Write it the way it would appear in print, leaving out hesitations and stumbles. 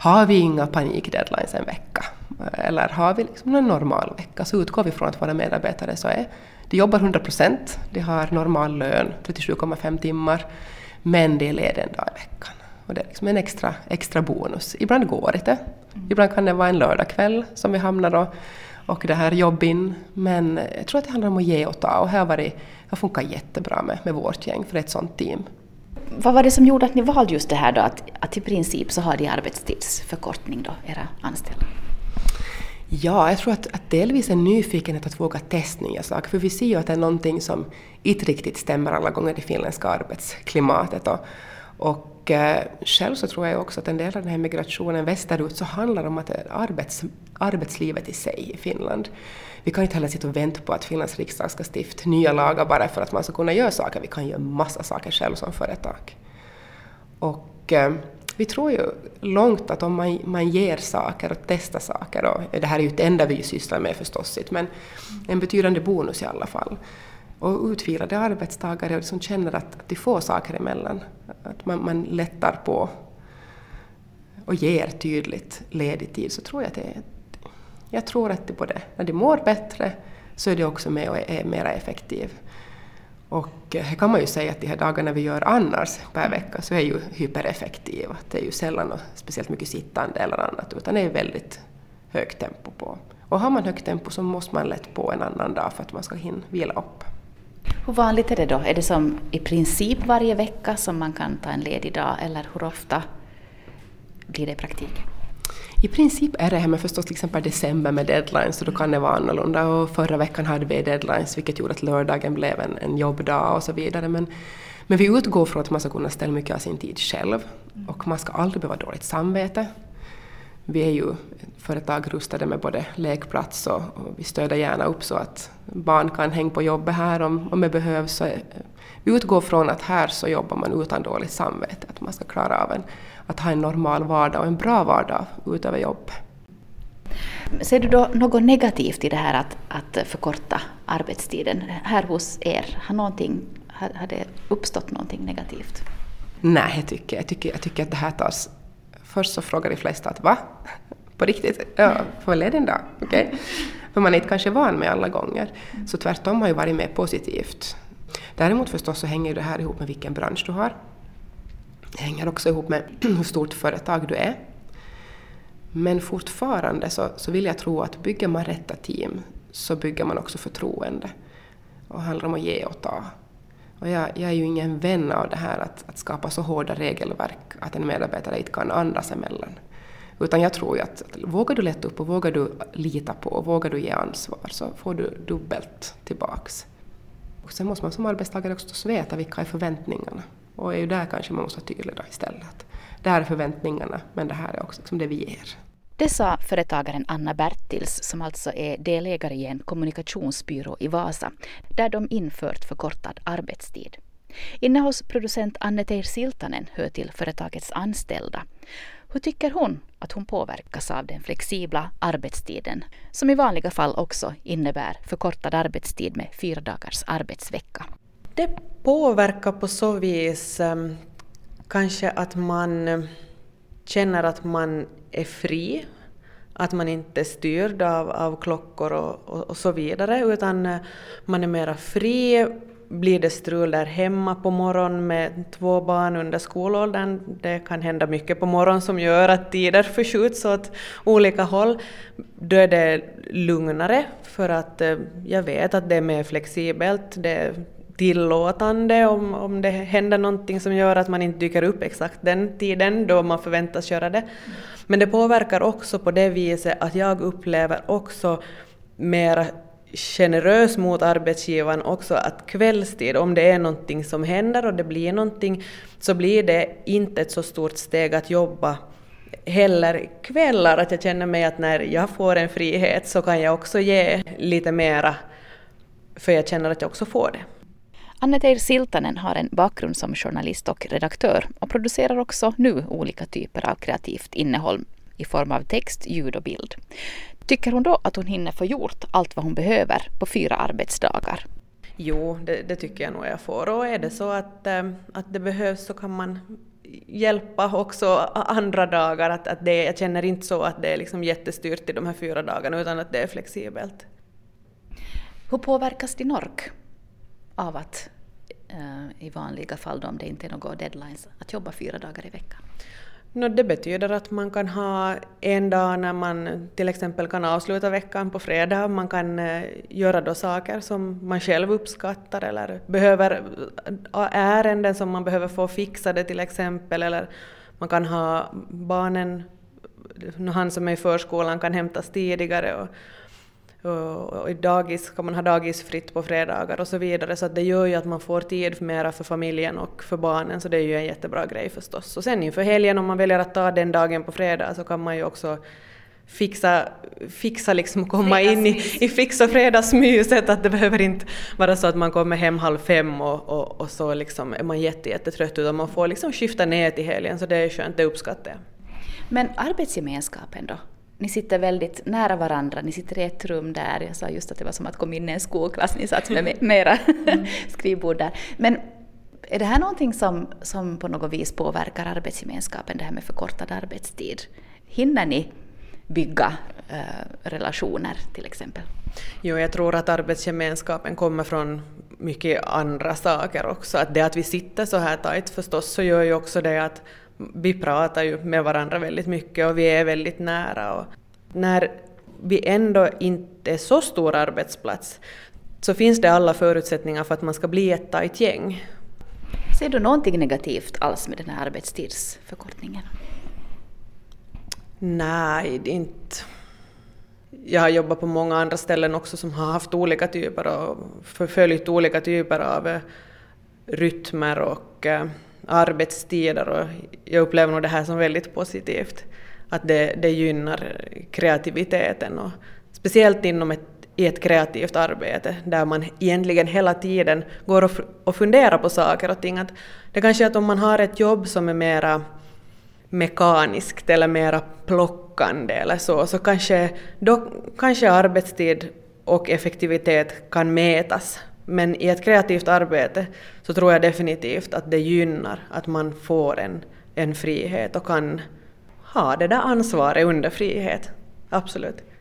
har vi inga panikdeadlines en vecka? Eller har vi liksom en normal vecka? Så utgår vi från att våra medarbetare de jobbar 100%, de har normal lön, 37,5 timmar, men de är lediga en dag i veckan. Och det är liksom en extra bonus. Ibland går det inte. Ibland kan det vara en lördagkväll som vi hamnar och det här jobbin. Men jag tror att det handlar om att ge och ta. Och här har funkat jättebra med vårt gäng för ett sånt team. Vad var det som gjorde att ni valde just det här då? Att i princip så har de arbetstidsförkortning då, era anställda? Ja, jag tror att delvis är nyfikenhet att våga testa nya saker. För vi ser ju att det är någonting som inte riktigt stämmer alla gånger i det finländska arbetsklimatet. Och själv så tror jag också att en del av den här migrationen västerut så handlar om att arbetslivet i sig i Finland. Vi kan inte heller sitta och vänta på att Finlands riksdag ska stifta nya lagar bara för att man ska kunna göra saker. Vi kan göra massa saker själv som företag. Och vi tror ju långt att om man ger saker och testar saker, och det här är ju det enda vi sysslar med förstås, men en betydande bonus i alla fall. Och utvilade arbetstagare som känner att de får saker emellan, att man lättar på och ger tydligt ledig tid, så tror jag att jag tror att det både när de mår bättre så är det också med och är mer effektiv. Och här kan man ju säga att de här dagarna vi gör annars per vecka så är ju hypereffektiva. Det är ju sällan och speciellt mycket sittande eller annat, utan det är väldigt högt tempo på. Och har man högt tempo så måste man lätt på en annan dag för att man ska hinna vila upp. Hur vanligt är det då? Är det som i princip varje vecka som man kan ta en ledig dag, eller hur ofta blir det i praktiken? I princip är det här med förstås till exempel december med deadlines, så då kan det vara annorlunda. Och förra veckan hade vi deadlines, vilket gjorde att lördagen blev en jobbdag och så vidare. Men vi utgår från att man ska kunna ställa mycket av sin tid själv. Och man ska aldrig behöva dåligt samvete. Vi är ju företag rustade med både lekplats och vi stöder gärna upp så att barn kan hänga på jobbet här om det behövs. Så vi utgår från att här så jobbar man utan dåligt samvete. Att man ska klara av att ha en normal vardag och en bra vardag utöver jobb. Ser du då något negativt i det här att förkorta arbetstiden här hos er? Har det uppstått någonting negativt? Nej, jag tycker att det här tas. Först så frågar de flesta att va? På riktigt? Ja, får leda en dag? Okej. Okay. För man är inte kanske van med alla gånger. Så tvärtom har ju varit mer positivt. Däremot förstås så hänger det här ihop med vilken bransch du har. Det hänger också ihop med hur stort företag du är. Men fortfarande så vill jag tro att bygger man rätta team så bygger man också förtroende. Och det handlar om att ge och ta. Och jag är ju ingen vän av det här att skapa så hårda regelverk att en medarbetare inte kan andas emellan. Utan jag tror ju att vågar du lätta upp och vågar du lita på och vågar du ge ansvar så får du dubbelt tillbaks. Och sen måste man som arbetstagare också veta vilka är förväntningarna. Och är ju där kanske man måste vara tydlig då istället. Det här är förväntningarna, men det här är också liksom det vi ger. Det sa företagaren Anna Bertils, som alltså är delägare i en kommunikationsbyrå i Vasa, där de infört förkortad arbetstid. Innehållsproducent Anne-Teir Siltanen hör till företagets anställda. Hur tycker hon att hon påverkas av den flexibla arbetstiden, som i vanliga fall också innebär förkortad arbetstid med 4 dagars arbetsvecka? Det påverkar på så vis kanske att man känner att man är fri, att man inte är styrd av klockor och så vidare, utan man är mera fri. Blir det strul där hemma på morgonen med 2 barn under skolåldern, det kan hända mycket på morgonen som gör att tider förskjuts åt olika håll. Då är det lugnare för att jag vet att det är mer flexibelt, det är tillåtande om det händer någonting som gör att man inte dyker upp exakt den tiden då man förväntas göra det. Men det påverkar också på det viset att jag upplever också mer generös mot arbetsgivaren också att kvällstid, om det är någonting som händer och det blir någonting, så blir det inte ett så stort steg att jobba heller kvällar, att jag känner mig att när jag får en frihet så kan jag också ge lite mera, för jag känner att jag också får det. Anne-Teir Siltanen har en bakgrund som journalist och redaktör och producerar också nu olika typer av kreativt innehåll i form av text, ljud och bild. Tycker hon då att hon hinner få gjort allt vad hon behöver på 4 arbetsdagar? Jo, det tycker jag nog jag får. Och är det så att det behövs så kan man hjälpa också andra dagar. Att jag känner inte så att det är liksom jättestyrt i de här 4 dagarna utan att det är flexibelt. Hur påverkas din ork av att i vanliga fall då, om det inte är några deadlines, att jobba 4 dagar i veckan? Det betyder att man kan ha en dag när man till exempel kan avsluta veckan på fredag. Man kan göra då saker som man själv uppskattar eller behöver ärenden som man behöver få fixade till exempel. Eller man kan ha barnen, han som är i förskolan kan hämtas tidigare och i dagis kan man ha dagisfritt på fredagar och så vidare. Så att det gör ju att man får tid mera för familjen och för barnen, så det är ju en jättebra grej förstås. Och sen inför helgen, om man väljer att ta den dagen på fredag, så kan man ju också fixa liksom komma in i fixa fredagsmyset, att det behöver inte vara så att man kommer hem 4:30 och så liksom är man jättetrött, utan man får liksom skifta ner till helgen, så det är skönt, det uppskattar jag. Men arbetsgemenskapen då? Ni sitter väldigt nära varandra, ni sitter i ett rum där. Jag sa just att det var som att komma in i en skolklass, ni satt med mera skrivbord där. Men är det här någonting som på något vis påverkar arbetsgemenskapen, det här med förkortad arbetstid? Hinner ni bygga relationer till exempel? Jo, jag tror att arbetsgemenskapen kommer från mycket andra saker också. Att det att vi sitter så här tajt förstås, så gör ju också det att vi pratar ju med varandra väldigt mycket och vi är väldigt nära. Och när vi ändå inte är så stor arbetsplats så finns det alla förutsättningar för att man ska bli ett tajt gäng. Ser du någonting negativt alls med den här arbetstidsförkortningen? Nej, inte. Jag har jobbat på många andra ställen också som har haft olika typer och förföljt olika typer av rytmer och arbetstider, och jag upplever nog det här som väldigt positivt, att det gynnar kreativiteten, och speciellt i ett kreativt arbete där man egentligen hela tiden går och funderar på saker och ting. Att det kanske är att om man har ett jobb som är mera mekaniskt eller mera plockande eller så kanske arbetstid och effektivitet kan mätas. Men i ett kreativt arbete så tror jag definitivt att det gynnar att man får en frihet och kan ha det där ansvaret under frihet. Absolut.